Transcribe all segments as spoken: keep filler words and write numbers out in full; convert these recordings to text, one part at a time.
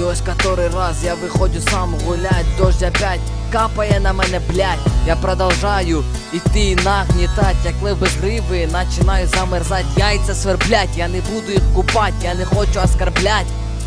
ось который раз я виходжу сам гулять. Дождь опять капає на мене, блядь. Я продовжаю іти і нагнітать, як лев без гриви, начинаю замерзать. Яйця сверблять, я не буду їх купать, я не хочу оскорблять.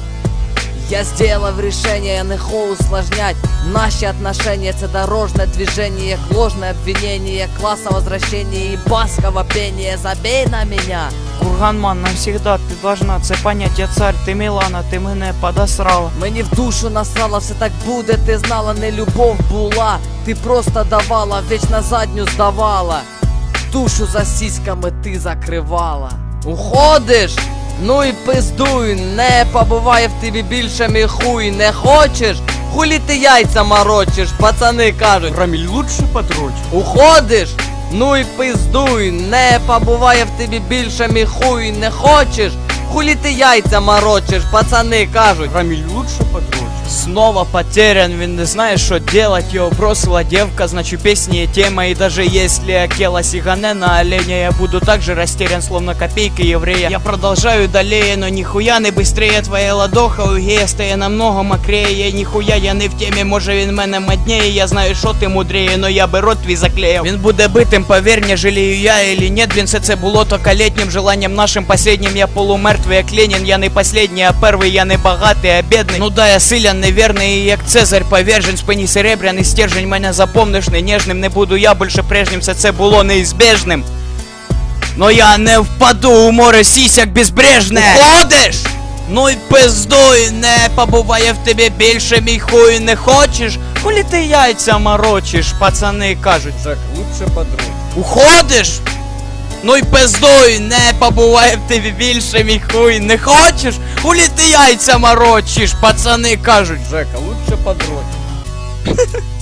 Я сделав решение, я не хочу усложнять. Наши отношения — це дорожное движение, як ложное обвинение, класса возвращение и басково пение. Забей на меня. Курганман, навсегда ты должна це понять. Я царь, ти Мілана, ти мене подосрала. Мені в душу насрала, все так буде, ти знала, не любов була. Ти просто давала, вічно задню здавала. Душу за сіськами ти закривала. Уходиш? Ну і пиздуй, не побуває в тобі більше мій хуй. Не хочеш? Хулі ти яйця морочиш, пацани кажуть. Раміль, лучше подрочь. Уходиш? Ну і пиздуй, не побуває в тобі більше мій хуй. Не хочеш? Хулі ти яйця морочиш, пацани кажуть. Рамиль, лучше подрочь. Снова потерян, він не знає, що делать. Його бросила девка, значит песни и тема. И даже если Акела сигане на оленя, я буду так же растерян, словно копейка еврея. Я продолжаю далее, но нихуя не быстрее. Твоя ладоха у гея стає намного мокрее. Нихуя я не в темі, може він мене моднее. Я знаю, що ти мудрее, но я би рот твій заклеїв. Він буде битим, повір, не жалію я или нет. Він все це було только летнім желанням нашим последнім. Я полумертвий, як Ленін, я не последній, а перший. Я не багатий, а бідний. Ну да, я силян, неверний, як Цезарь повержен. Спині серебряний стержень, мене запомниш не ніжним. Не буду я більше прежнім, все це було неізбежним. Но я не впаду у море сісяк безбрежне. Уходиш? Ну й пиздуй, не побуває в тебе більше мій хуй. Не хочеш? Хулі ти яйця морочиш, пацани кажуть. Жек, лучше подрочь. Уходиш? Ну й пиздуй, не побуває в тебе більше мій хуй. Не хочеш? Хулі ти яйця морочиш, пацани кажуть. Жека, лучше подрочь.